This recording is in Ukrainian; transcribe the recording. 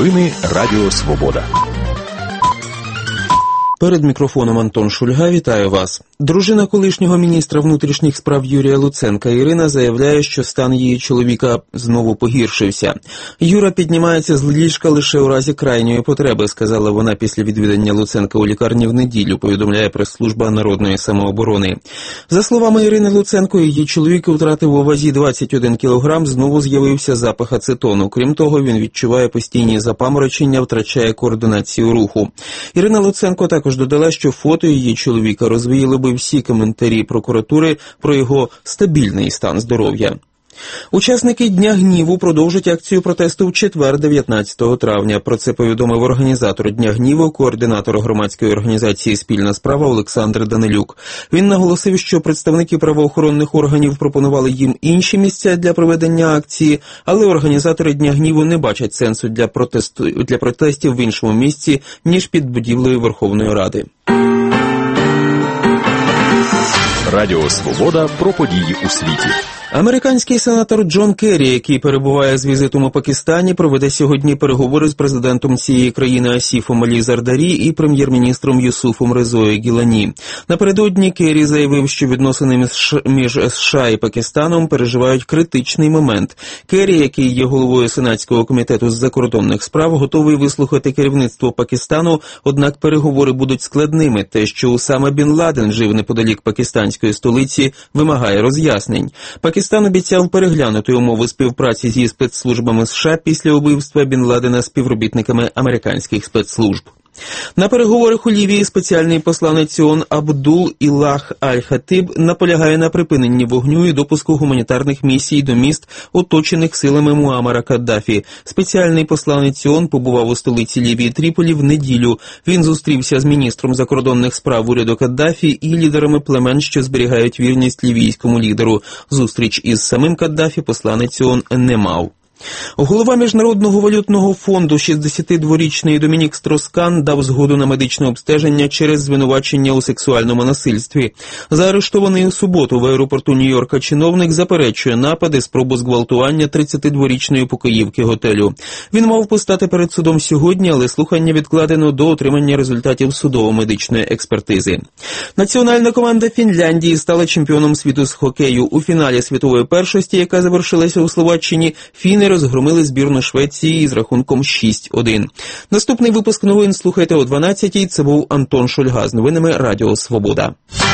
Новини Радіо Свобода. Перед мікрофоном Антон Шульга, вітаю вас. Дружина колишнього міністра внутрішніх справ Юрія Луценка Ірина заявляє, що стан її чоловіка знову погіршився. Юра піднімається з ліжка лише у разі крайньої потреби, сказала вона після відвідання Луценка у лікарні в неділю, повідомляє прес-служба Народної самооборони. За словами Ірини Луценко, її чоловік втратив у вазі 21 кілограм, знову з'явився запах ацетону. Крім того, він відчуває постійні запаморочення, втрачає координацію руху. Ірина Луценко також додала, що фото її чоловіка розвіяли би всі коментарі прокуратури про його стабільний стан здоров'я. Учасники Дня гніву продовжать акцію протесту в четвер, 19 травня. Про це повідомив організатор Дня гніву, координатор громадської організації «Спільна справа» Олександр Данилюк. Він наголосив, що представники правоохоронних органів пропонували їм інші місця для проведення акції, але організатори Дня гніву не бачать сенсу для протестів в іншому місці, ніж під будівлею Верховної Ради. Радіо Свобода про події у світі. Американський сенатор Джон Керрі, який перебуває з візитом у Пакистані, проведе сьогодні переговори з президентом цієї країни Асіфом Алі Зардарі і прем'єр-міністром Юсуфом Резою Гілані. Напередодні Керрі заявив, що відносини між США і Пакистаном переживають критичний момент. Керрі, який є головою Сенатського комітету з закордонних справ, готовий вислухати керівництво Пакистану, однак переговори будуть складними. Те, що Усама Бін Ладен жив неподалік пакистанської столиці, вимагає роз'яснень. Пакистан обіцяв переглянути умови співпраці зі спецслужбами США після убивства Бін Ладена співробітниками американських спецслужб. На переговорах у Лівії спеціальний посланець ООН Абдул Ілах Аль-Хатиб наполягає на припиненні вогню і допуску гуманітарних місій до міст, оточених силами Муаммара Каддафі. Спеціальний посланець ООН побував у столиці Лівії Тріполі в неділю. Він зустрівся з міністром закордонних справ уряду Каддафі і лідерами племен, що зберігають вірність лівійському лідеру. Зустріч із самим Каддафі посланець ООН не мав. Голова Міжнародного валютного фонду 62-річний Домінік Строскан дав згоду на медичне обстеження через звинувачення у сексуальному насильстві. Заарештований у суботу в аеропорту Нью-Йорка чиновник заперечує напади, спробу зґвалтування 32-річної покоївки готелю. Він мав постати перед судом сьогодні, але слухання відкладено до отримання результатів судово-медичної експертизи. Національна команда Фінляндії стала чемпіоном світу з хокею. У фіналі світової першості, яка завершилася у Словаччині, фіни розгромили збірну Швеції із рахунком 6-1. Наступний випуск новин слухайте о 12-й. Це був Антон Шульга з новинами Радіо Свобода.